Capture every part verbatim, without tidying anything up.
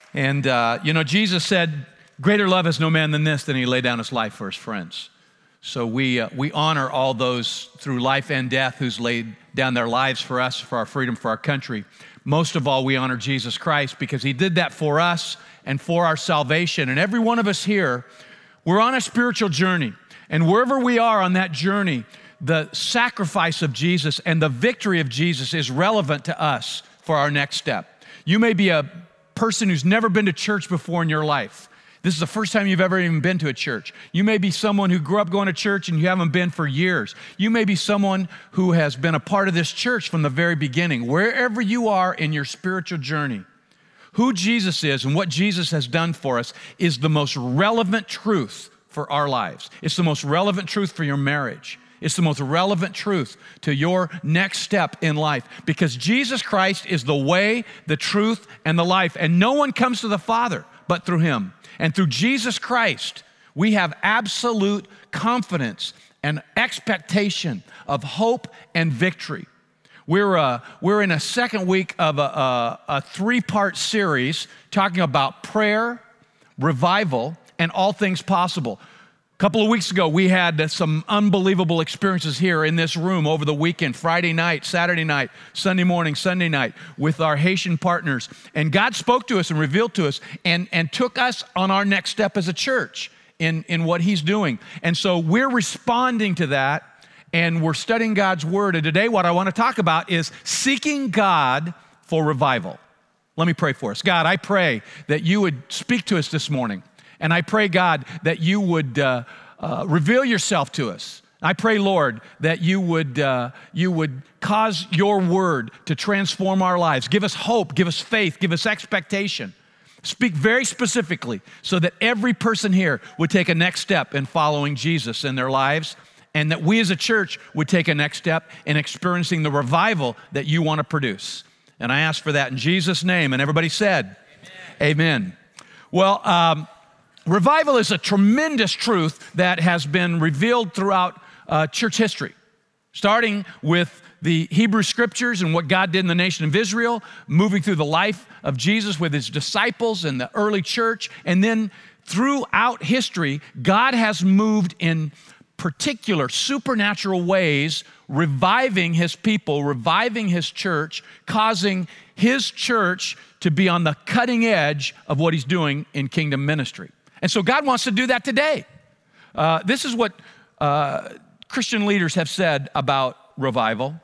And, uh, you know, Jesus said, greater love has no man than this, than he laid down his life for his friends. So we, uh, we honor all those through life and death who's laid down their lives for us, for our freedom, for our country. Most of all, we honor Jesus Christ because he did that for us and for our salvation. And every one of us here, we're on a spiritual journey. And wherever we are on that journey, the sacrifice of Jesus and the victory of Jesus is relevant to us for our next step. You may be a person who's never been to church before in your life. This is the first time you've ever even been to a church. You may be someone who grew up going to church and you haven't been for years. You may be someone who has been a part of this church from the very beginning. Wherever you are in your spiritual journey, who Jesus is and what Jesus has done for us is the most relevant truth for our lives. It's the most relevant truth for your marriage. It's the most relevant truth to your next step in life because Jesus Christ is the way, the truth, and the life. And no one comes to the Father but through him. And through Jesus Christ, we have absolute confidence and expectation of hope and victory. We're, uh, we're in a second week of a, a, a three-part series talking about prayer, revival, and all things possible. A couple of weeks ago, we had some unbelievable experiences here in this room over the weekend, Friday night, Saturday night, Sunday morning, Sunday night, with our Haitian partners. And God spoke to us and revealed to us and, and took us on our next step as a church in, in what he's doing. And so we're responding to that, and we're studying God's word. And today what I want to talk about is seeking God for revival. Let me pray for us. God, I pray that you would speak to us this morning. And I pray, God, that you would uh, uh, reveal yourself to us. I pray, Lord, that you would, uh, you would cause your word to transform our lives. Give us hope, give us faith, give us expectation. Speak very specifically so that every person here would take a next step in following Jesus in their lives, and that we as a church would take a next step in experiencing the revival that you want to produce. And I ask for that in Jesus' name. And everybody said, amen. Amen. Well, um, revival is a tremendous truth that has been revealed throughout uh, church history, starting with the Hebrew scriptures and what God did in the nation of Israel, moving through the life of Jesus with his disciples and the early church, and then throughout history, God has moved in particular supernatural ways, reviving his people, reviving his church, causing his church to be on the cutting edge of what he's doing in kingdom ministry. And so God wants to do that today. Uh, this is what uh, Christian leaders have said about revival.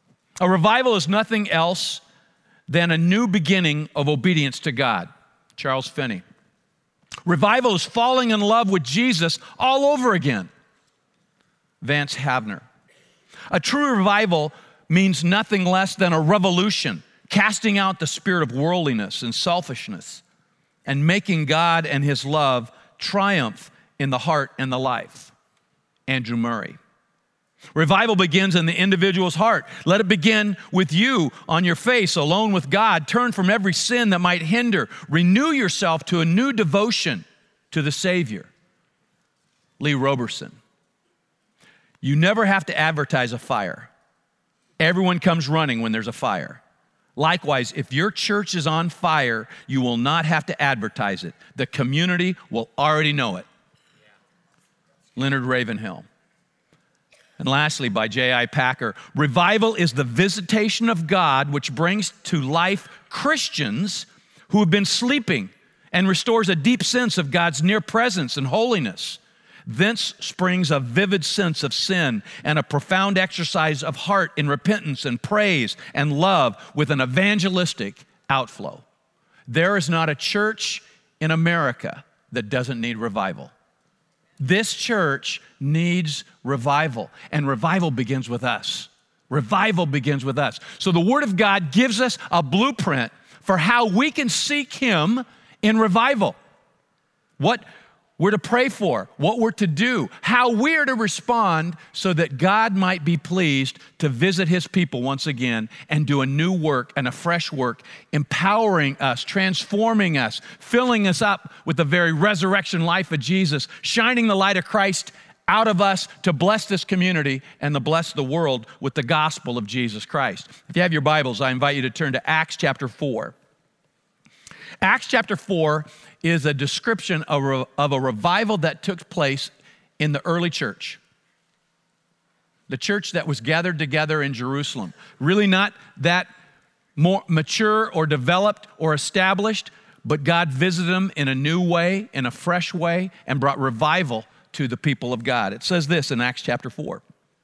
A revival is nothing else than a new beginning of obedience to God. Charles Finney. Revival is falling in love with Jesus all over again. Vance Havner. A true revival means nothing less than a revolution, casting out the spirit of worldliness and selfishness, and making God and his love triumph in the heart and the life. Andrew Murray. Revival begins in the individual's heart. Let it begin with you on your face, alone with God. Turn from every sin that might hinder. Renew yourself to a new devotion to the Savior. Lee Roberson. You never have to advertise a fire. Everyone comes running when there's a fire. Likewise, if your church is on fire, you will not have to advertise it. The community will already know it. Yeah. Leonard Ravenhill. And lastly, by J I Packer, revival is the visitation of God which brings to life Christians who have been sleeping and restores a deep sense of God's near presence and holiness. Thence springs a vivid sense of sin and a profound exercise of heart in repentance and praise and love with an evangelistic outflow. There is not a church in America that doesn't need revival. This church needs revival, and revival begins with us. Revival begins with us. So the Word of God gives us a blueprint for how we can seek Him in revival. What we're to pray for, what we're to do, how we're to respond so that God might be pleased to visit His people once again and do a new work and a fresh work, empowering us, transforming us, filling us up with the very resurrection life of Jesus, shining the light of Christ out of us to bless this community and to bless the world with the gospel of Jesus Christ. If you have your Bibles, I invite you to turn to Acts chapter four. Acts chapter four is a description of a revival that took place in the early church. The church that was gathered together in Jerusalem. Really not that more mature or developed or established, but God visited them in a new way, in a fresh way, and brought revival to the people of God. It says this in Acts chapter four.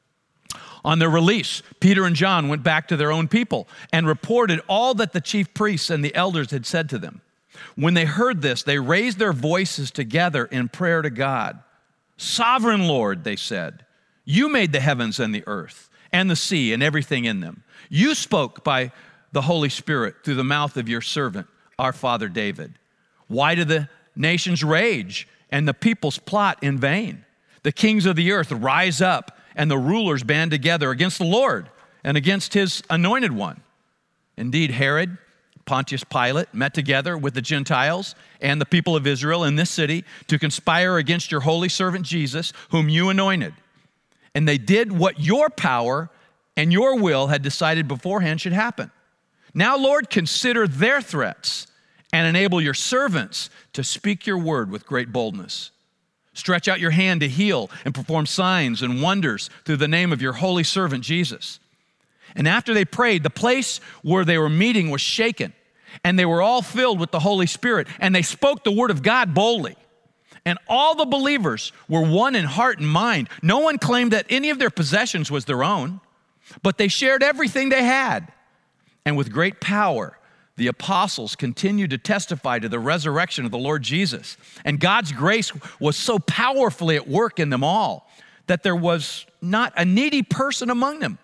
On their release, Peter and John went back to their own people and reported all that the chief priests and the elders had said to them. When they heard this, they raised their voices together in prayer to God. Sovereign Lord, they said, you made the heavens and the earth and the sea and everything in them. You spoke by the Holy Spirit through the mouth of your servant, our father David. Why do the nations rage and the peoples plot in vain? The kings of the earth rise up and the rulers band together against the Lord and against his anointed one. Indeed, Herod, Pontius Pilate met together with the Gentiles and the people of Israel in this city to conspire against your holy servant Jesus, whom you anointed. And they did what your power and your will had decided beforehand should happen. Now, Lord, consider their threats and enable your servants to speak your word with great boldness. Stretch out your hand to heal and perform signs and wonders through the name of your holy servant Jesus. And after they prayed, the place where they were meeting was shaken, and they were all filled with the Holy Spirit, and they spoke the word of God boldly. And all the believers were one in heart and mind. No one claimed that any of their possessions was their own, but they shared everything they had. And with great power, the apostles continued to testify to the resurrection of the Lord Jesus. And God's grace was so powerfully at work in them all that there was not a needy person among them.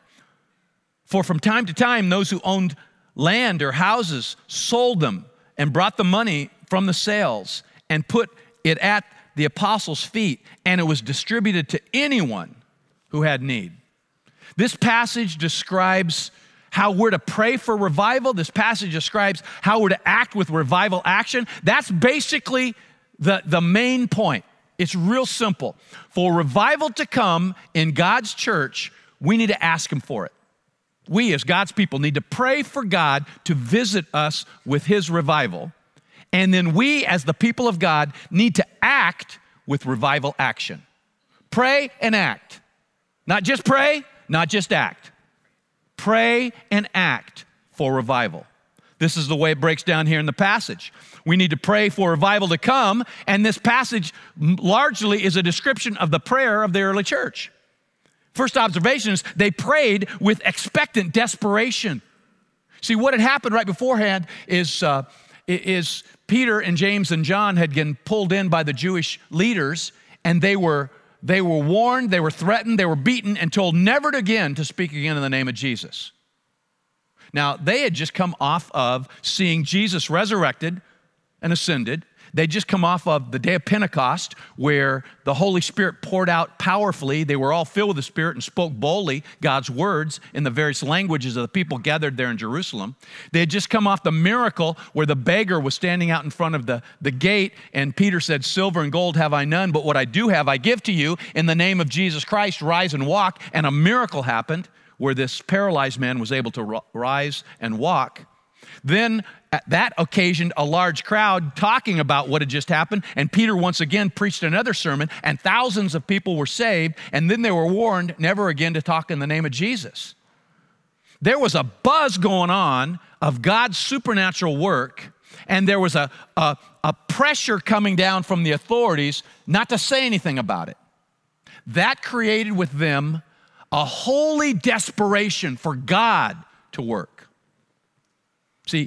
For from time to time, those who owned land or houses sold them and brought the money from the sales and put it at the apostles' feet, and it was distributed to anyone who had need. This passage describes how we're to pray for revival. This passage describes how we're to act with revival action. That's basically the, the main point. It's real simple. For revival to come in God's church, we need to ask him for it. We as God's people need to pray for God to visit us with his revival. And then we as the people of God need to act with revival action. Pray and act. Not just pray, not just act. Pray and act for revival. This is the way it breaks down here in the passage. We need to pray for revival to come, and this passage largely is a description of the prayer of the early church. First observation is they prayed with expectant desperation. See, what had happened right beforehand is, uh, is Peter and James and John had been pulled in by the Jewish leaders, and they were They were warned, they were threatened, they were beaten, and told never again to speak again in the name of Jesus. Now, they had just come off of seeing Jesus resurrected and ascended. They'd just come off of the day of Pentecost, where the Holy Spirit poured out powerfully. They were all filled with the Spirit and spoke boldly God's words in the various languages of the people gathered there in Jerusalem. They had just come off the miracle where the beggar was standing out in front of the, the gate, and Peter said, silver and gold have I none, but what I do have I give to you. In the name of Jesus Christ, rise and walk. And a miracle happened where this paralyzed man was able to rise and walk. Then at that occasioned a large crowd talking about what had just happened, and Peter once again preached another sermon, and thousands of people were saved, and then they were warned never again to talk in the name of Jesus. There was a buzz going on of God's supernatural work, and there was a, a, a pressure coming down from the authorities not to say anything about it. That created with them a holy desperation for God to work. See,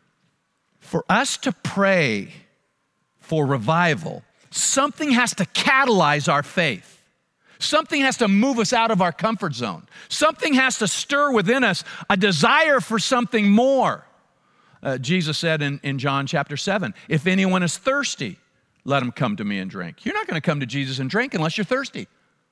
for us to pray for revival, something has to catalyze our faith. Something has to move us out of our comfort zone. Something has to stir within us a desire for something more. Uh, Jesus said in, in John chapter seven, if anyone is thirsty, let him come to me and drink. You're not going to come to Jesus and drink unless you're thirsty.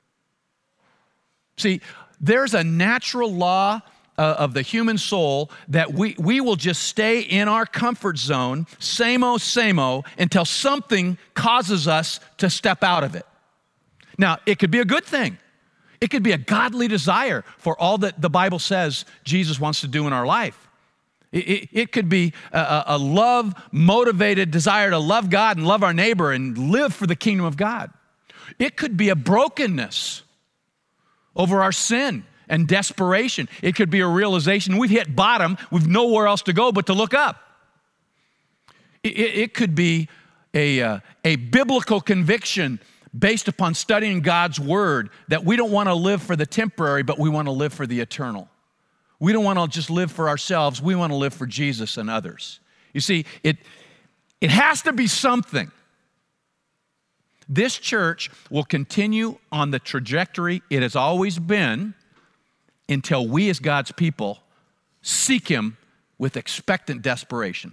See, there's a natural law Uh, of the human soul that we, we will just stay in our comfort zone, same-o, same-o, until something causes us to step out of it. Now, it could be a good thing. It could be a godly desire for all that the Bible says Jesus wants to do in our life. It, it, it could be a, a love-motivated desire to love God and love our neighbor and live for the kingdom of God. It could be a brokenness over our sin and desperation. It could be a realization we've hit bottom, we've nowhere else to go but to look up. It, it, it could be a, uh, a biblical conviction based upon studying God's word that we don't want to live for the temporary, but we want to live for the eternal. We don't want to just live for ourselves. We want to live for Jesus and others. You see, it, it has to be something. This church will continue on the trajectory it has always been until we as God's people seek Him with expectant desperation.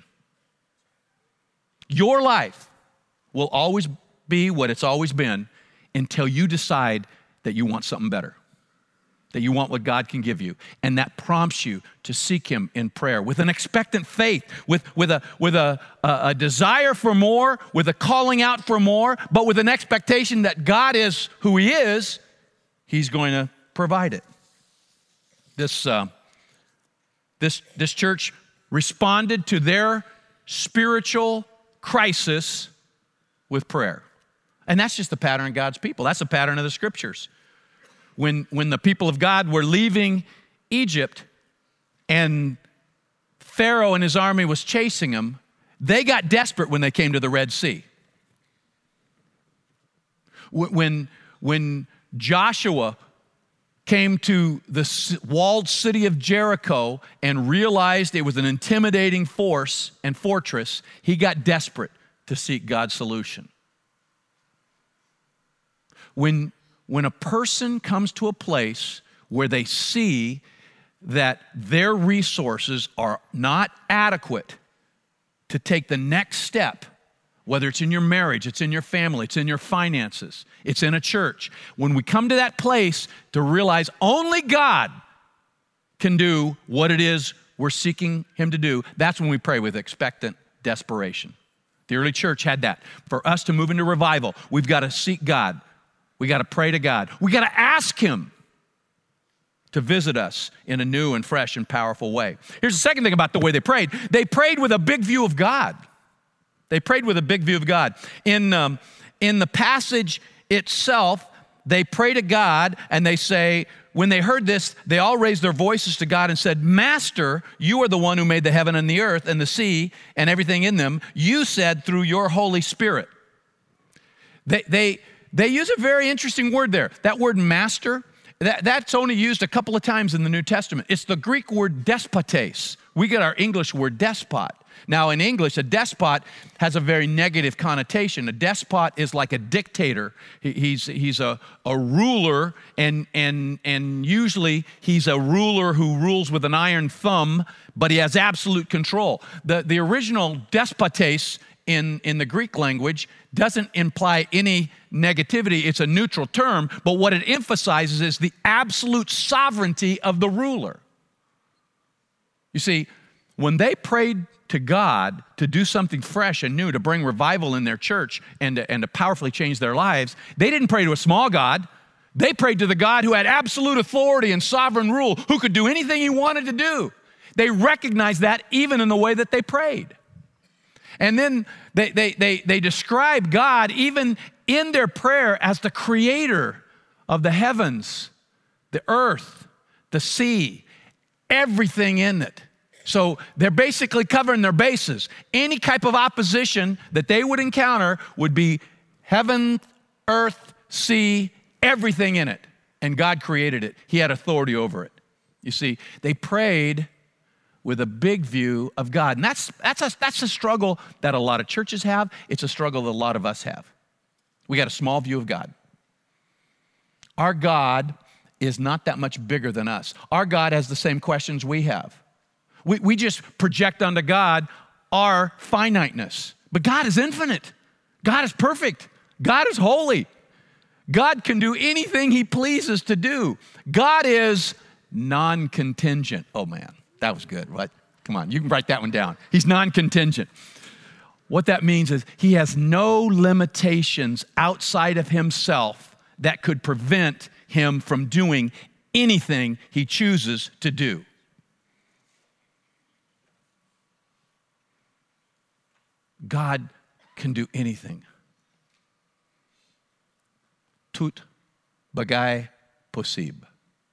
Your life will always be what it's always been until you decide that you want something better, that you want what God can give you. And that prompts you to seek Him in prayer with an expectant faith, with, with, a, with a, a, a desire for more, with a calling out for more, but with an expectation that God is who He is, He's going to provide it. This, uh, this, this church responded to their spiritual crisis with prayer. And that's just the pattern of God's people. That's the pattern of the scriptures. When, when the people of God were leaving Egypt and Pharaoh and his army was chasing them, they got desperate when they came to the Red Sea. When, when Joshua came to the walled city of Jericho and realized it was an intimidating force and fortress, he got desperate to seek God's solution. When, when a person comes to a place where they see that their resources are not adequate to take the next step, whether it's in your marriage, it's in your family, it's in your finances, it's in a church. When we come to that place to realize only God can do what it is we're seeking Him to do, that's when we pray with expectant desperation. The early church had that. For us to move into revival, we've got to seek God. We got to pray to God. We got to ask Him to visit us in a new and fresh and powerful way. Here's the second thing about the way they prayed. They prayed with a big view of God. They prayed with a big view of God. In, um, in the passage itself, they pray to God and they say, when they heard this, they all raised their voices to God and said, Master, you are the one who made the heaven and the earth and the sea and everything in them. You said through your Holy Spirit. They, they, they use a very interesting word there. That word master, that, that's only used a couple of times in the New Testament. It's the Greek word despotes. We get our English word despot. Now, in English, a despot has a very negative connotation. A despot is like a dictator. He, he's he's a, a ruler, and, and, and usually he's a ruler who rules with an iron thumb, but he has absolute control. The, the original despotes in, in the Greek language doesn't imply any negativity. It's a neutral term, but what it emphasizes is the absolute sovereignty of the ruler. You see, when they prayed to God to do something fresh and new, to bring revival in their church and to, and to powerfully change their lives, they didn't pray to a small God. They prayed to the God who had absolute authority and sovereign rule, who could do anything He wanted to do. They recognized that even in the way that they prayed. And then they, they, they, they describe God even in their prayer as the creator of the heavens, the earth, the sea, everything in it. So they're basically covering their bases. Any type of opposition that they would encounter would be heaven, earth, sea, everything in it. And God created it. He had authority over it. You see, they prayed with a big view of God. And that's, that's, a, that's a struggle that a lot of churches have. It's a struggle that a lot of us have. We got a small view of God. Our God is not that much bigger than us. Our God has the same questions we have. We, we just project onto God our finiteness. But God is infinite. God is perfect. God is holy. God can do anything He pleases to do. God is non-contingent. Oh man, that was good. What? Come on, you can write that one down. He's non-contingent. What that means is He has no limitations outside of Himself that could prevent Him from doing anything He chooses to do. God can do anything. Tout bagay possible.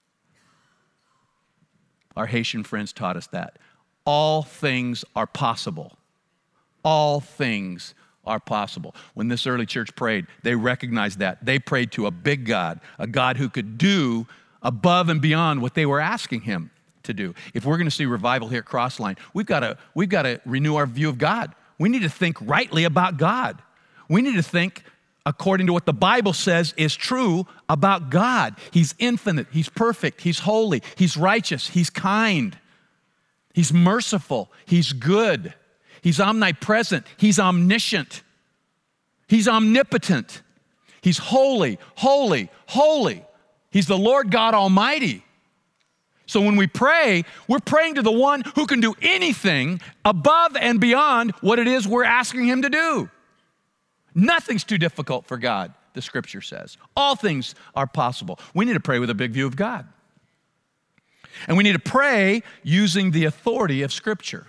Our Haitian friends taught us that. All things are possible. All things are possible. When this early church prayed, they recognized that. They prayed to a big God, a God who could do above and beyond what they were asking him to do. If we're going to see revival here at Crossline, we've got to, we've got to renew our view of God. We need to think rightly about God. We need to think according to what the Bible says is true about God. He's infinite, he's perfect, he's holy, he's righteous, he's kind, he's merciful, he's good, he's omnipresent, he's omniscient, he's omnipotent, he's holy, holy, holy. He's the Lord God Almighty. So when we pray, we're praying to the one who can do anything above and beyond what it is we're asking him to do. Nothing's too difficult for God, the scripture says. All things are possible. We need to pray with a big view of God. And we need to pray using the authority of scripture.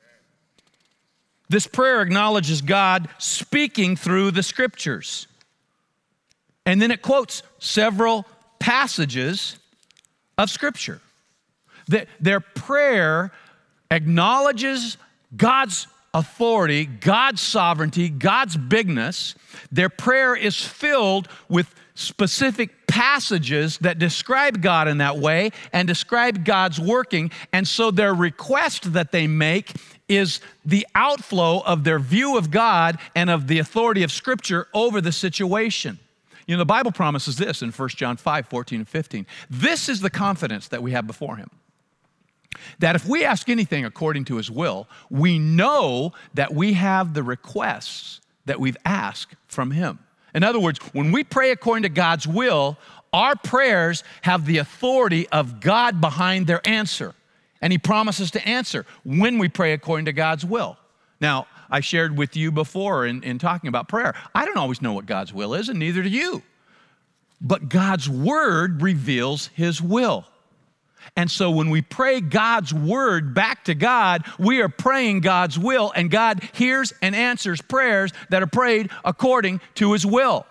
This prayer acknowledges God speaking through the scriptures. And then it quotes several passages of scripture. Their prayer acknowledges God's authority, God's sovereignty, God's bigness. Their prayer is filled with specific passages that describe God in that way and describe God's working. And so their request that they make is the outflow of their view of God and of the authority of Scripture over the situation. You know, the Bible promises this in First John five, fourteen and fifteen. This is the confidence that we have before him, that if we ask anything according to his will, we know that we have the requests that we've asked from him. In other words, when we pray according to God's will, our prayers have the authority of God behind their answer. And he promises to answer when we pray according to God's will. Now, I shared with you before in, in talking about prayer, I don't always know what God's will is, and neither do you. But God's word reveals his will. And so when we pray God's word back to God, we are praying God's will, and God hears and answers prayers that are prayed according to his will.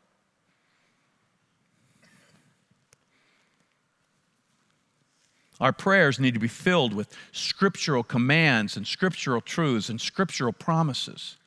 Our prayers need to be filled with scriptural commands and scriptural truths and scriptural promises.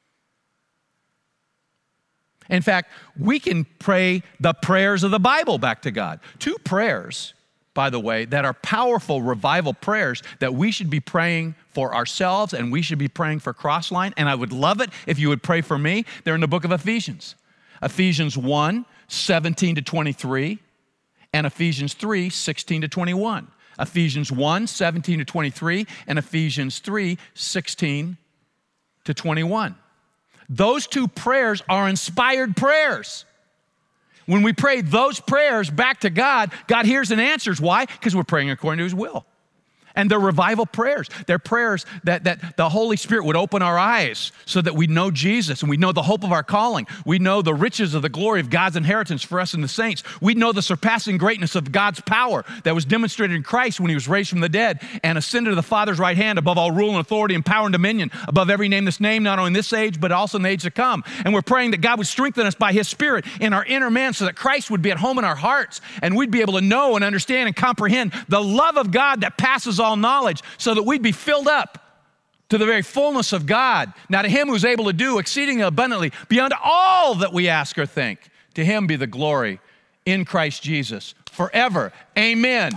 In fact, we can pray the prayers of the Bible back to God. Two prayers, by the way, that are powerful revival prayers that we should be praying for ourselves and we should be praying for Crossline. And I would love it if you would pray for me. They're in the book of Ephesians. Ephesians one, seventeen to twenty-three, and Ephesians three, sixteen to twenty-one. Ephesians one, seventeen to twenty-three, and Ephesians three, sixteen to twenty-one. Those two prayers are inspired prayers. When we pray those prayers back to God, God hears and answers. Why? Because we're praying according to his will. And they're revival prayers. They're prayers that, that the Holy Spirit would open our eyes so that we know Jesus and we know the hope of our calling. We know the riches of the glory of God's inheritance for us and the saints. We know the surpassing greatness of God's power that was demonstrated in Christ when he was raised from the dead and ascended to the Father's right hand above all rule and authority and power and dominion, above every name that's named, not only in this age, but also in the age to come. And we're praying that God would strengthen us by his Spirit in our inner man so that Christ would be at home in our hearts and we'd be able to know and understand and comprehend the love of God that passes all all knowledge, so that we'd be filled up to the very fullness of God. Now to him who's able to do exceeding abundantly beyond all that we ask or think, to him be the glory in Christ Jesus forever. Amen.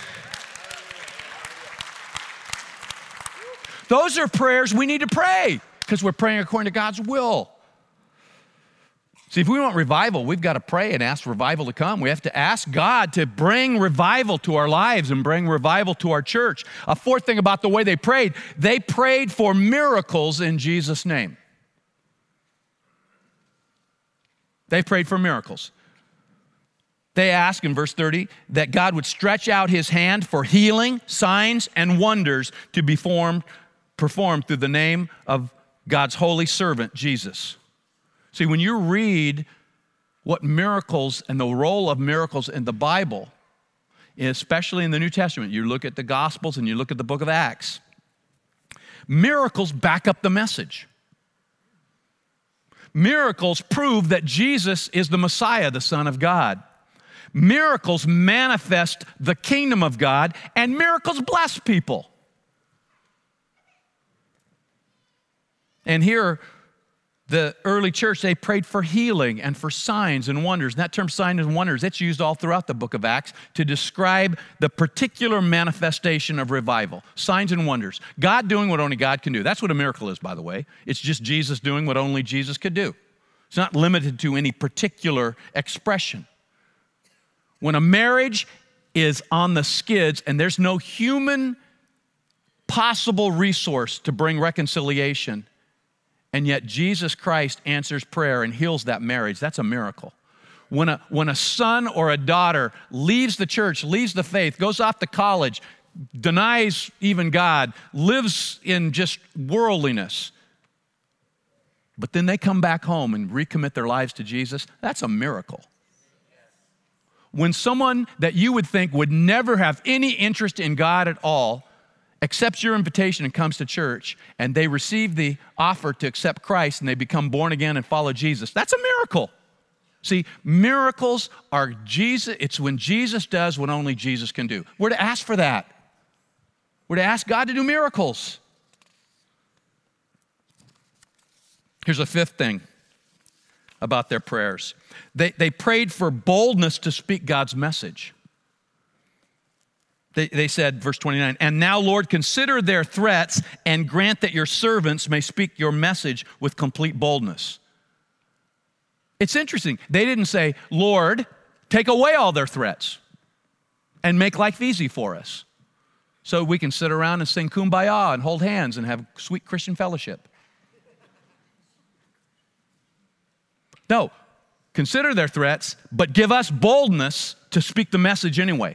Those are prayers we need to pray because we're praying according to God's will. See, if we want revival, we've got to pray and ask revival to come. We have to ask God to bring revival to our lives and bring revival to our church. A fourth thing about the way they prayed, they prayed for miracles in Jesus' name. They prayed for miracles. They asked in verse thirty that God would stretch out his hand for healing, signs, and wonders to be formed, performed through the name of God's holy servant, Jesus. See, when you read what miracles and the role of miracles in the Bible, especially in the New Testament, you look at the Gospels and you look at the book of Acts, miracles back up the message. Miracles prove that Jesus is the Messiah, the Son of God. Miracles manifest the kingdom of God, and miracles bless people. And here, the early church, they prayed for healing and for signs and wonders. And that term signs and wonders, it's used all throughout the book of Acts to describe the particular manifestation of revival. Signs and wonders. God doing what only God can do. That's what a miracle is, by the way. It's just Jesus doing what only Jesus could do. It's not limited to any particular expression. When a marriage is on the skids and there's no human possible resource to bring reconciliation, and yet Jesus Christ answers prayer and heals that marriage, that's a miracle. When a, when a son or a daughter leaves the church, leaves the faith, goes off to college, denies even God, lives in just worldliness, but then they come back home and recommit their lives to Jesus, that's a miracle. When someone that you would think would never have any interest in God at all accepts your invitation and comes to church, and they receive the offer to accept Christ and they become born again and follow Jesus, that's a miracle. See, miracles are Jesus, it's when Jesus does what only Jesus can do. We're to ask for that. We're to ask God to do miracles. Here's a fifth thing about their prayers. They, they prayed for boldness to speak God's message. They, they said, verse twenty-nine, and now, Lord, consider their threats and grant that your servants may speak your message with complete boldness. It's interesting. They didn't say, Lord, take away all their threats and make life easy for us so we can sit around and sing Kumbaya and hold hands and have sweet Christian fellowship. No, consider their threats, but give us boldness to speak the message anyway.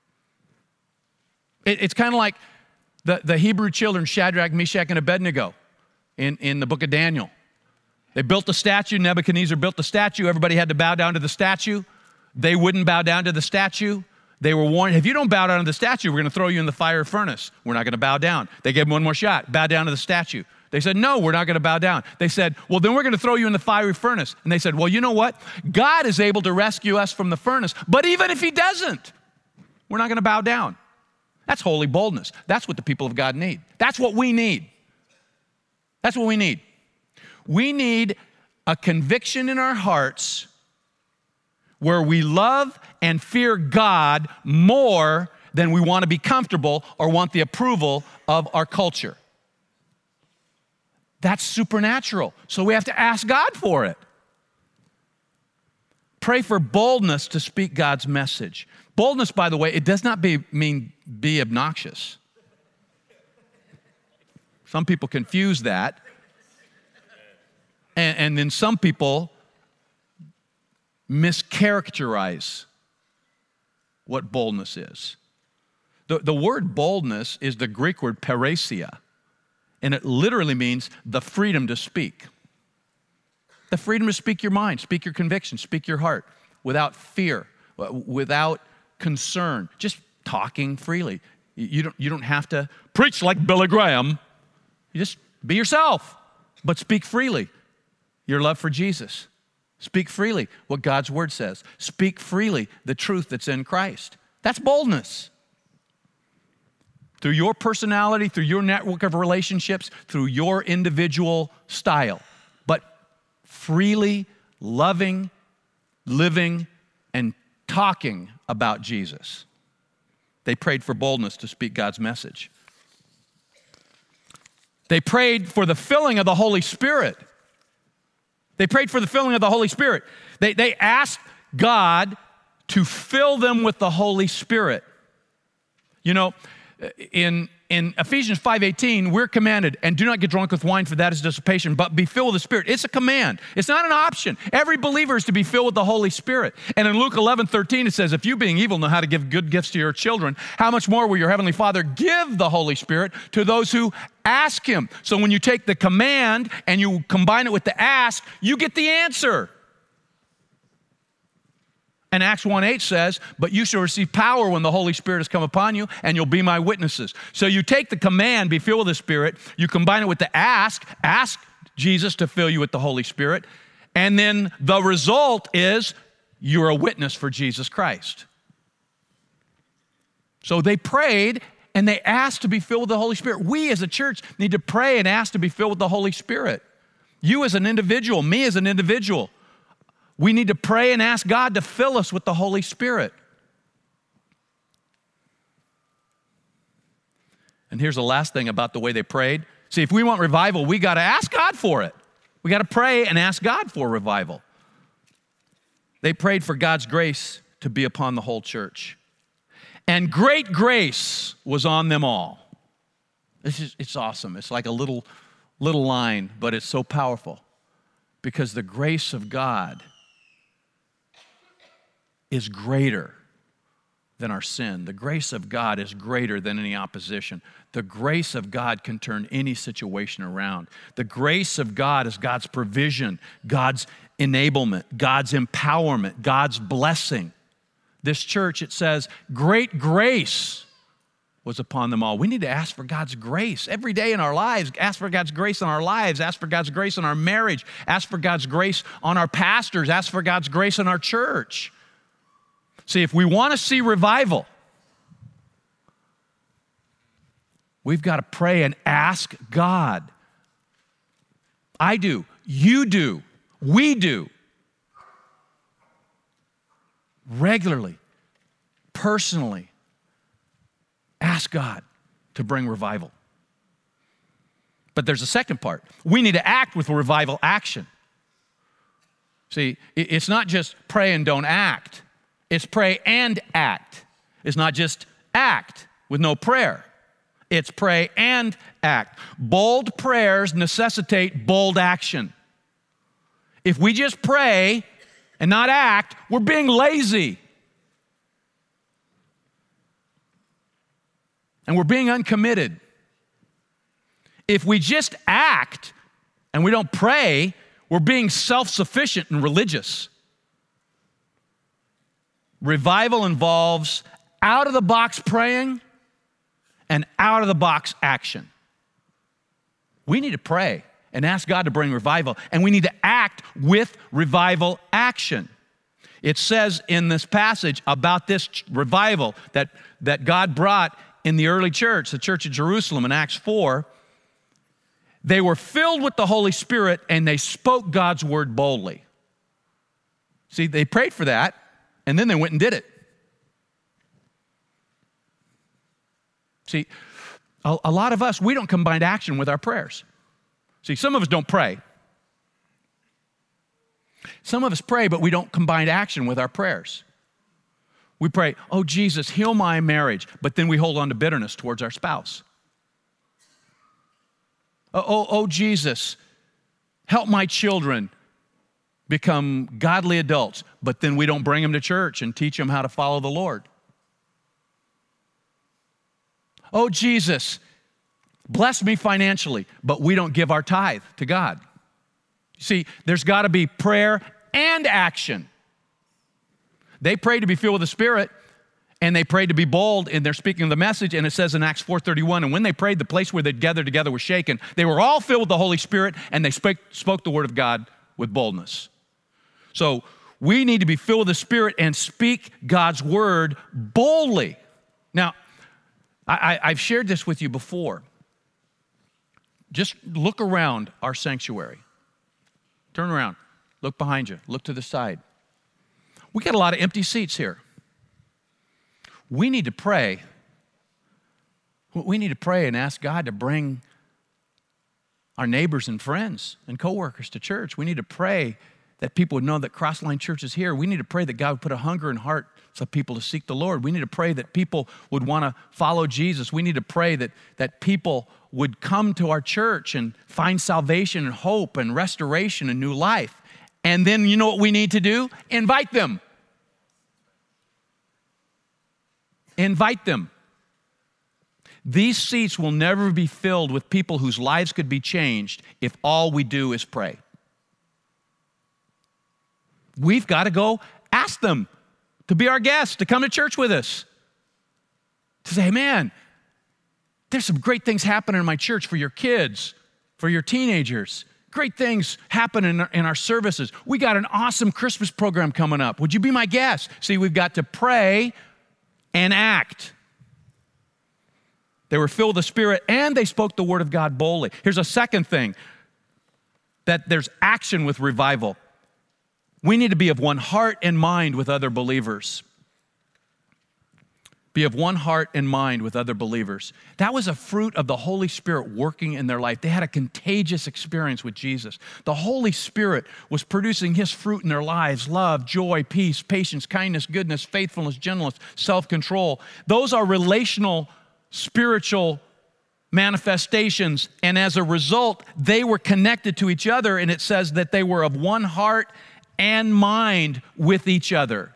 It, it's kind of like the, the Hebrew children, Shadrach, Meshach, and Abednego in, in the book of Daniel. They built the statue. Nebuchadnezzar built the statue. Everybody had to bow down to the statue. They wouldn't bow down to the statue. They were warned, if you don't bow down to the statue, we're going to throw you in the fire furnace. We're not going to bow down. They gave them one more shot. Bow down to the statue. They said, no, we're not going to bow down. They said, well, then we're going to throw you in the fiery furnace. And they said, well, you know what? God is able to rescue us from the furnace. But even if he doesn't, we're not going to bow down. That's holy boldness. That's what the people of God need. That's what we need. That's what we need. We need a conviction in our hearts where we love and fear God more than we want to be comfortable or want the approval of our culture. That's supernatural. So we have to ask God for it. Pray for boldness to speak God's message. Boldness, by the way, it does not be, mean be obnoxious. Some people confuse that. And, and then some people mischaracterize what boldness is. The, the word boldness is the Greek word parousia, and it literally means the freedom to speak. The freedom to speak your mind, speak your conviction, speak your heart without fear, without concern, just talking freely. You don't, you don't have to preach like Billy Graham. You just be yourself, but speak freely. Your love for Jesus. Speak freely what God's word says. Speak freely the truth that's in Christ. That's boldness. Through your personality, through your network of relationships, through your individual style. But freely loving, living, and talking about Jesus. They prayed for boldness to speak God's message. They prayed for the filling of the Holy Spirit. They prayed for the filling of the Holy Spirit. They, they asked God to fill them with the Holy Spirit. You know, in, in Ephesians five eighteen, we're commanded, and do not get drunk with wine, for that is dissipation, but be filled with the Spirit. It's a command. It's not an option. Every believer is to be filled with the Holy Spirit. And in Luke eleven thirteen, it says, if you being evil know how to give good gifts to your children, how much more will your heavenly Father give the Holy Spirit to those who ask him? So when you take the command and you combine it with the ask, you get the answer. And Acts one eight says, but you shall receive power when the Holy Spirit has come upon you, and you'll be my witnesses. So you take the command, be filled with the Spirit, you combine it with the ask, ask Jesus to fill you with the Holy Spirit, And then the result is you're a witness for Jesus Christ. So they prayed and they asked to be filled with the Holy Spirit. We as a church need to pray and ask to be filled with the Holy Spirit. You as an individual, me as an individual, we need to pray and ask God to fill us with the Holy Spirit. And here's the last thing about the way they prayed. See, if we want revival, we got to ask God for it. We got to pray and ask God for revival. They prayed for God's grace to be upon the whole church. And great grace was on them all. This is, it's awesome. It's like a little, little line, but it's so powerful because the grace of God is greater than our sin. The grace of God is greater than any opposition. The grace of God can turn any situation around. The grace of God is God's provision, God's enablement, God's empowerment, God's blessing. This church, it says, great grace was upon them all. We need to ask for God's grace every day in our lives. Ask for God's grace in our lives. Ask for God's grace in our marriage. Ask for God's grace on our pastors. Ask for God's grace in our church. See, if we want to see revival, we've got to pray and ask God. I do. You do. We do. Regularly, personally, ask God to bring revival. But there's a second part. We need to act with revival action. See, it's not just pray and don't act. It's pray and act. It's not just act with no prayer. It's pray and act. Bold prayers necessitate bold action. If we just pray and not act, we're being lazy. And we're being uncommitted. If we just act and we don't pray, we're being self-sufficient and religious. Revival involves out-of-the-box praying and out-of-the-box action. We need to pray and ask God to bring revival, and we need to act with revival action. It says in this passage about this revival that, that God brought in the early church, the church of Jerusalem in Acts four, they were filled with the Holy Spirit and they spoke God's word boldly. See, they prayed for that, and then they went and did it. See, a, a lot of us, we don't combine action with our prayers. See, some of us don't pray. Some of us pray, but we don't combine action with our prayers. We pray, oh, Jesus, heal my marriage, but then we hold on to bitterness towards our spouse. Oh, oh, oh Jesus, help my children become godly adults, but then we don't bring them to church and teach them how to follow the Lord. Oh, Jesus, bless me financially, but we don't give our tithe to God. See, there's got to be prayer and action. They prayed to be filled with the Spirit, and they prayed to be bold in their speaking of the message, and it says in Acts four thirty-one, and when they prayed, the place where they'd gathered together was shaken. They were all filled with the Holy Spirit, and they spoke, spoke the word of God with boldness. So we need to be filled with the Spirit and speak God's word boldly. Now, I, I, I've shared this with you before. Just look around our sanctuary. Turn around, look behind you, look to the side. We got a lot of empty seats here. We need to pray. We need to pray and ask God to bring our neighbors and friends and coworkers to church. We need to pray that people would know that Crossline Church is here. We need to pray that God would put a hunger in hearts of people to seek the Lord. We need to pray that people would want to follow Jesus. We need to pray that, that people would come to our church and find salvation and hope and restoration and new life. And then you know what we need to do? Invite them. Invite them. These seats will never be filled with people whose lives could be changed if all we do is pray. We've got to go ask them to be our guests, to come to church with us. To say, man, there's some great things happening in my church for your kids, for your teenagers. great things happen in our, in our services. We got an awesome Christmas program coming up. Would you be my guest? See, we've got to pray and act. They were filled with the Spirit and they spoke the word of God boldly. Here's a second thing, that there's action with revival. We need to be of one heart and mind with other believers. Be of one heart and mind with other believers. That was a fruit of the Holy Spirit working in their life. They had a contagious experience with Jesus. The Holy Spirit was producing his fruit in their lives: love, joy, peace, patience, kindness, goodness, faithfulness, gentleness, self-control. Those are relational, spiritual manifestations. And as a result, they were connected to each other. And it says that they were of one heart and mind with each other.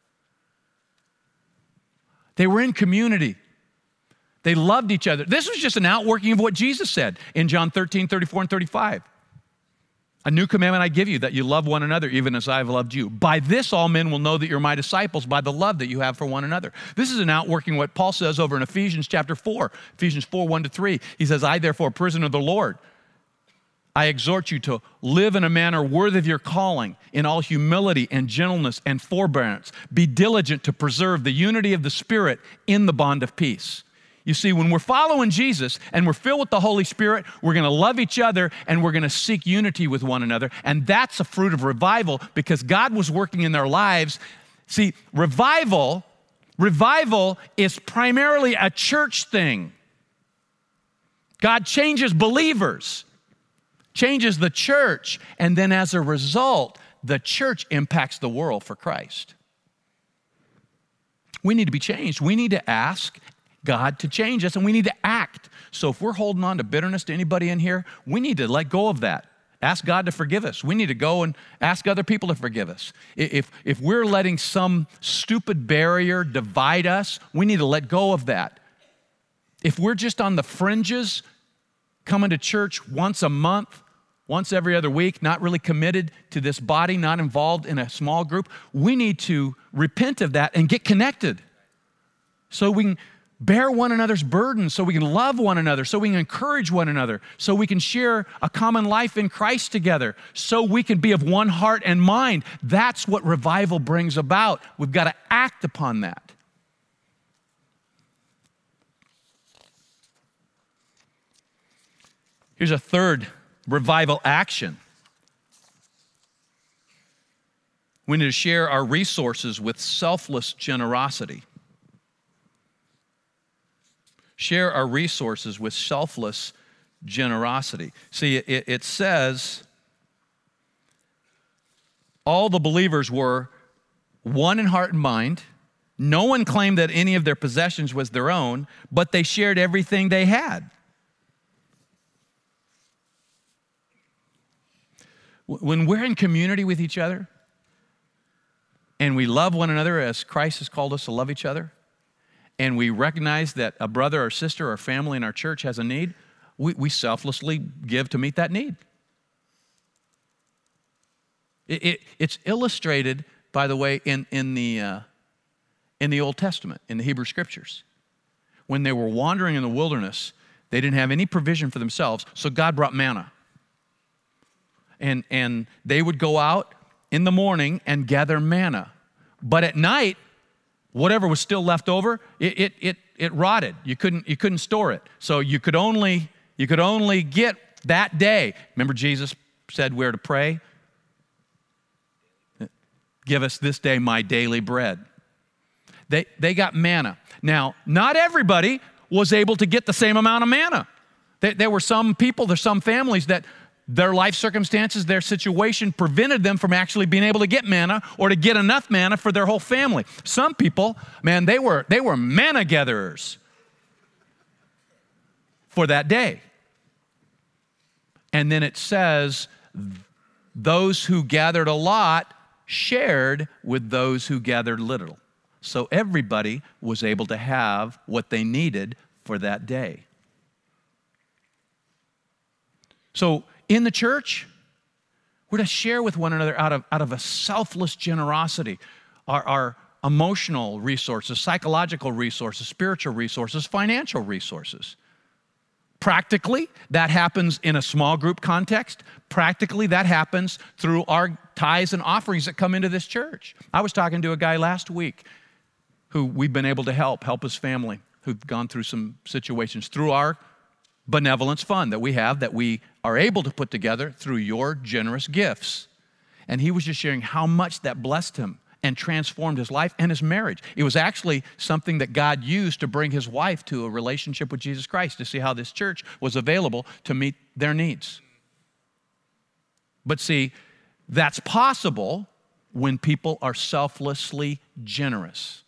They were in community. They loved each other. This was just an outworking of what Jesus said in John thirteen, thirty-four and thirty-five. A new commandment I give you, that you love one another even as I have loved you. By this all men will know that you're my disciples, by the love that you have for one another. This is an outworking of what Paul says over in Ephesians chapter four, Ephesians four, one to three. He says, I therefore, prisoner of the Lord, I exhort you to live in a manner worthy of your calling, in all humility and gentleness and forbearance. Be diligent to preserve the unity of the Spirit in the bond of peace. You see, when we're following Jesus and we're filled with the Holy Spirit, we're going to love each other and we're going to seek unity with one another. And that's a fruit of revival, because God was working in their lives. See, revival, revival is primarily a church thing. God changes believers, changes the church, and then as a result, the church impacts the world for Christ. We need to be changed. We need to ask God to change us, and we need to act. So if we're holding on to bitterness to anybody in here, we need to let go of that. Ask God to forgive us. We need to go and ask other people to forgive us. If, if we're letting some stupid barrier divide us, we need to let go of that. If we're just on the fringes, coming to church once a month, once every other week, not really committed to this body, not involved in a small group, we need to repent of that and get connected so we can bear one another's burdens, so we can love one another, so we can encourage one another, so we can share a common life in Christ together, so we can be of one heart and mind. That's what revival brings about. We've got to act upon that. Here's a third revival action. We need to share our resources with selfless generosity. Share our resources with selfless generosity. See, it, it says all the believers were one in heart and mind. No one claimed that any of their possessions was their own, but they shared everything they had. When we're in community with each other and we love one another as Christ has called us to love each other, and we recognize that a brother or sister or family in our church has a need, we, we selflessly give to meet that need. It, it, it's illustrated, by the way, in, in, the, uh, in the Old Testament, in the Hebrew Scriptures. When they were wandering in the wilderness, they didn't have any provision for themselves, so God brought manna. And, and they would go out in the morning and gather manna. But at night, whatever was still left over, it, it, it, it rotted. You couldn't, you couldn't store it. So you could only, you could only get that day. Remember Jesus said where to pray? Give us this day my daily bread. They, they got manna. Now, not everybody was able to get the same amount of manna. There, there were some people, there's some families that their life circumstances, their situation prevented them from actually being able to get manna or to get enough manna for their whole family. Some people, man, they were, they were manna gatherers for that day. And then it says, those who gathered a lot shared with those who gathered little. So everybody was able to have what they needed for that day. So in the church, we're to share with one another out of, out of a selfless generosity, our, our emotional resources, psychological resources, spiritual resources, financial resources. Practically, that happens in a small group context. Practically, that happens through our tithes and offerings that come into this church. I was talking to a guy last week who we've been able to help, help his family, who've gone through some situations through our benevolence fund that we have, that we are able to put together through your generous gifts. And he was just sharing how much that blessed him and transformed his life and his marriage. It was actually something that God used to bring his wife to a relationship with Jesus Christ, to see how this church was available to meet their needs. But see, that's possible when people are selflessly generous.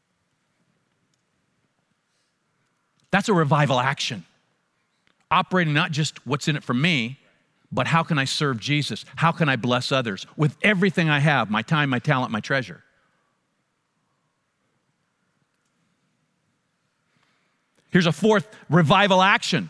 That's a revival action. Operating not just what's in it for me, but how can I serve Jesus? How can I bless others with everything I have, my time, my talent, my treasure? Here's a fourth revival action.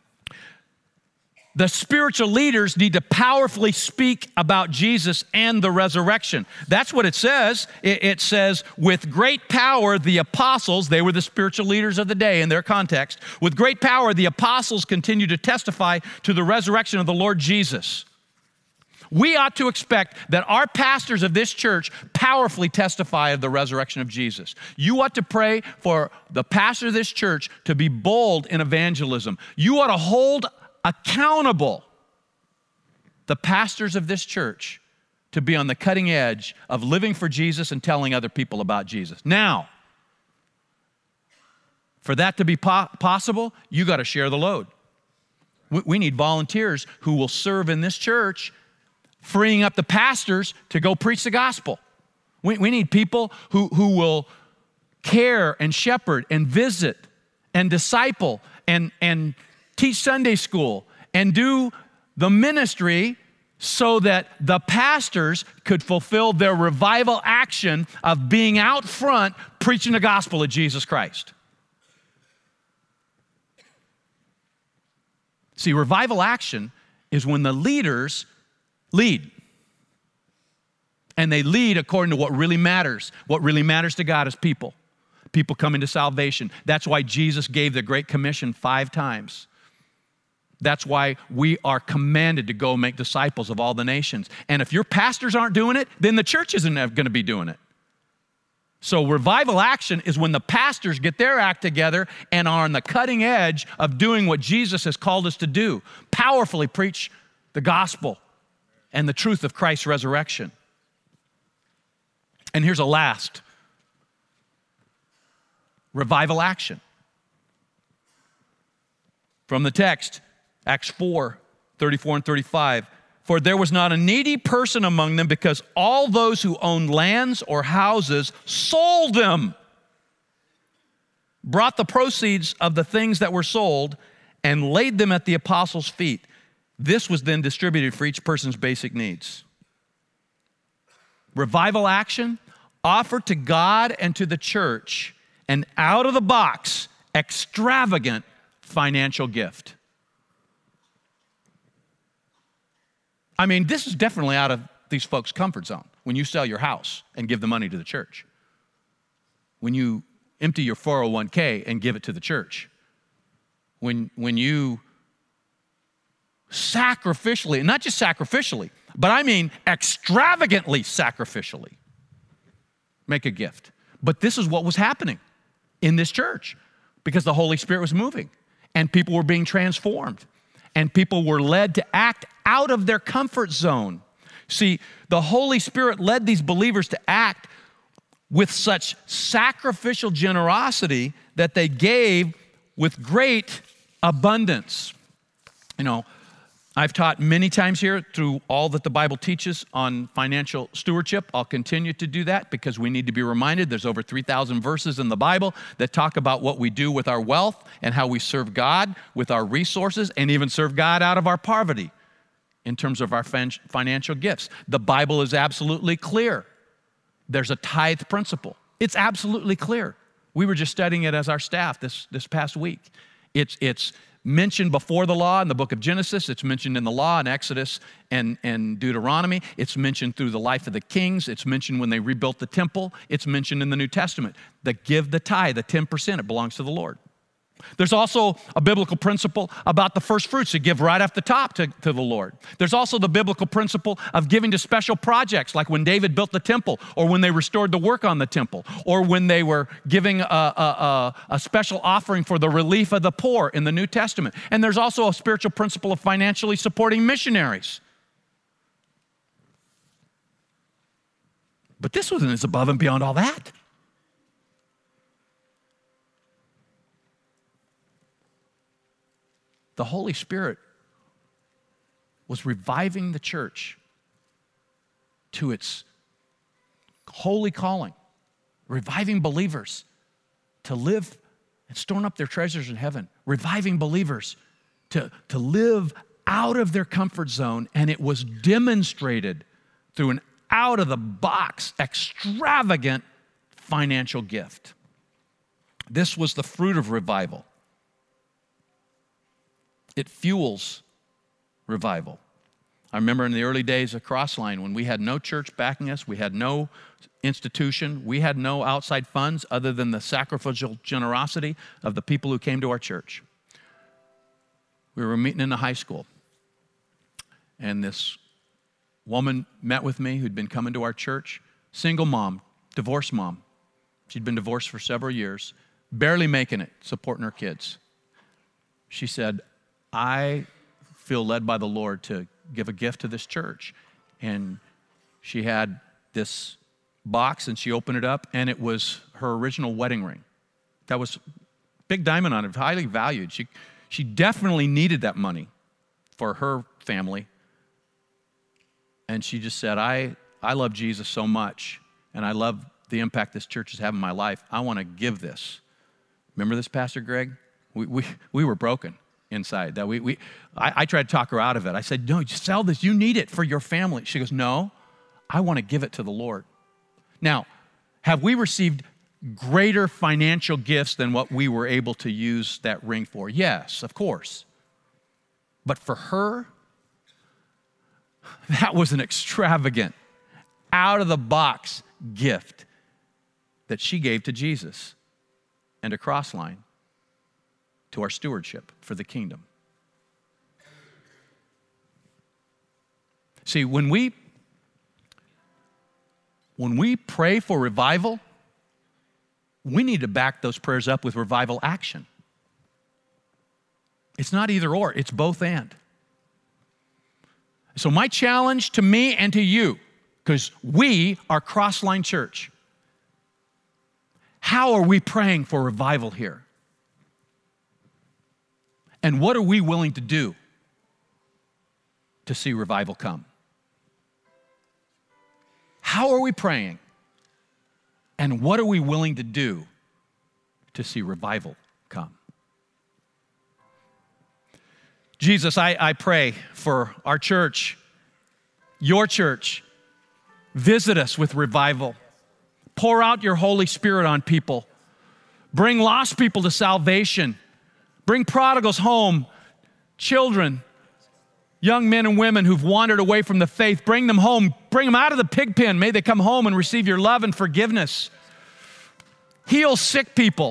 The spiritual leaders need to powerfully speak about Jesus and the resurrection. That's what it says. It, it says, with great power, the apostles, they were the spiritual leaders of the day in their context, with great power, the apostles continue to testify to the resurrection of the Lord Jesus. We ought to expect that our pastors of this church powerfully testify of the resurrection of Jesus. You ought to pray for the pastor of this church to be bold in evangelism. You ought to hold accountable the pastors of this church to be on the cutting edge of living for Jesus and telling other people about Jesus. Now, for that to be po- possible, you got to share the load. We, we need volunteers who will serve in this church, freeing up the pastors to go preach the gospel. We, we need people who, who will care and shepherd and visit and disciple and, and teach Sunday school and do the ministry so that the pastors could fulfill their revival action of being out front preaching the gospel of Jesus Christ. See, revival action is when the leaders lead. And they lead according to what really matters. What really matters to God is people. People coming to salvation. That's why Jesus gave the Great Commission five times. That's why we are commanded to go make disciples of all the nations. And if your pastors aren't doing it, then the church isn't going to be doing it. So revival action is when the pastors get their act together and are on the cutting edge of doing what Jesus has called us to do. Powerfully preach the gospel and the truth of Christ's resurrection. And here's a last revival action. From the text, Acts four, thirty-four and thirty-five. For there was not a needy person among them, because all those who owned lands or houses sold them, brought the proceeds of the things that were sold, and laid them at the apostles' feet. This was then distributed for each person's basic needs. Revival action, offer to God and to the church an out-of-the-box, extravagant financial gift. I mean, this is definitely out of these folks' comfort zone when you sell your house and give the money to the church. When you empty your four oh one k and give it to the church. When, when you sacrificially, not just sacrificially, but I mean extravagantly sacrificially make a gift. But this is what was happening in this church because the Holy Spirit was moving and people were being transformed and people were led to act out of their comfort zone. See, the Holy Spirit led these believers to act with such sacrificial generosity that they gave with great abundance. You know, I've taught many times here through all that the Bible teaches on financial stewardship. I'll continue to do that because we need to be reminded there's over three thousand verses in the Bible that talk about what we do with our wealth and how we serve God with our resources and even serve God out of our poverty in terms of our financial gifts. The Bible is absolutely clear. There's a tithe principle. It's absolutely clear. We were just studying it as our staff this, this past week. It's, it's mentioned before the law in the book of Genesis. It's mentioned in the law in Exodus and, and Deuteronomy. It's mentioned through the life of the kings. It's mentioned when they rebuilt the temple. It's mentioned in the New Testament. The give the tithe, the ten percent, it belongs to the Lord. There's also a biblical principle about the first fruits to give right off the top to, to the Lord. There's also the biblical principle of giving to special projects, like when David built the temple, or when they restored the work on the temple, or when they were giving a, a, a, a special offering for the relief of the poor in the New Testament. And there's also a spiritual principle of financially supporting missionaries. But this one is above and beyond all that. The Holy Spirit was reviving the church to its holy calling, reviving believers to live and storing up their treasures in heaven, reviving believers to, to live out of their comfort zone, and it was demonstrated through an out-of-the-box, extravagant financial gift. This was the fruit of revival. It fuels revival. I remember in the early days of Crossline, when we had no church backing us, we had no institution, we had no outside funds other than the sacrificial generosity of the people who came to our church. We were meeting in a high school, and this woman met with me who'd been coming to our church, single mom, divorced mom. She'd been divorced for several years, barely making it, supporting her kids. She said, I feel led by the Lord to give a gift to this church. And she had this box, and she opened it up, and it was her original wedding ring. That was big diamond on it, highly valued. She, she definitely needed that money for her family. And she just said, I, I love Jesus so much, and I love the impact this church has had in my life. I want to give this. Remember this, Pastor Greg? We, we, we were broken inside. That we, we I, I tried to talk her out of it. I said, no, just sell this. You need it for your family. She goes, no, I want to give it to the Lord. Now, have we received greater financial gifts than what we were able to use that ring for? Yes, of course. But for her, that was an extravagant, out-of-the-box gift that she gave to Jesus and to Crossline, to our stewardship for the kingdom. See, when we when we pray for revival, we need to back those prayers up with revival action. It's not either or, it's both and. So my challenge to me and to you, because we are Crossline Church, how are we praying for revival here? And what are we willing to do to see revival come? How are we praying? And what are we willing to do to see revival come? Jesus, I, I pray for our church, your church. Visit us with revival. Pour out your Holy Spirit on people. Bring lost people to salvation. Bring prodigals home, children, young men and women who've wandered away from the faith. Bring them home. Bring them out of the pig pen. May they come home and receive your love and forgiveness. Heal sick people.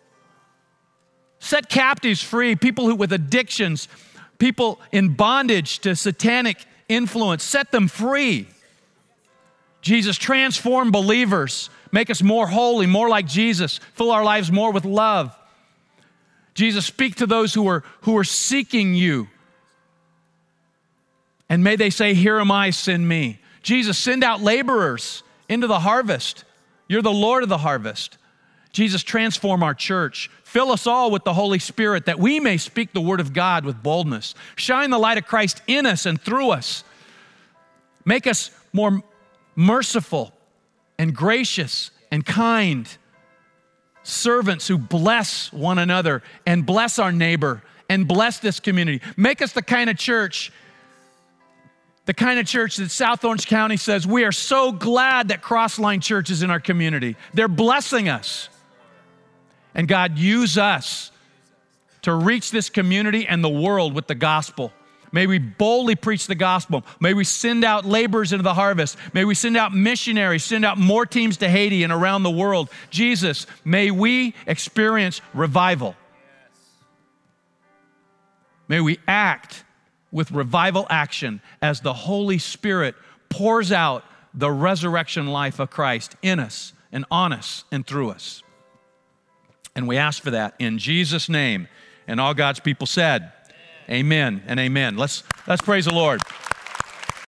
Set captives free, people who with addictions, people in bondage to satanic influence. Set them free. Jesus, transform believers. Make us more holy, more like Jesus. Fill our lives more with love. Jesus, speak to those who are, who are seeking you. And may they say, here am I, send me. Jesus, send out laborers into the harvest. You're the Lord of the harvest. Jesus, transform our church. Fill us all with the Holy Spirit that we may speak the word of God with boldness. Shine the light of Christ in us and through us. Make us more merciful and gracious and kind. Servants who bless one another and bless our neighbor and bless this community. Make us the kind of church, the kind of church that South Orange County says, we are so glad that Crossline Church is in our community. They're blessing us. And God, use us to reach this community and the world with the gospel. May we boldly preach the gospel. May we send out laborers into the harvest. May we send out missionaries, send out more teams to Haiti and around the world. Jesus, may we experience revival. May we act with revival action as the Holy Spirit pours out the resurrection life of Christ in us and on us and through us. And we ask for that in Jesus' name. And all God's people said, amen and amen. Let's, let's praise the Lord.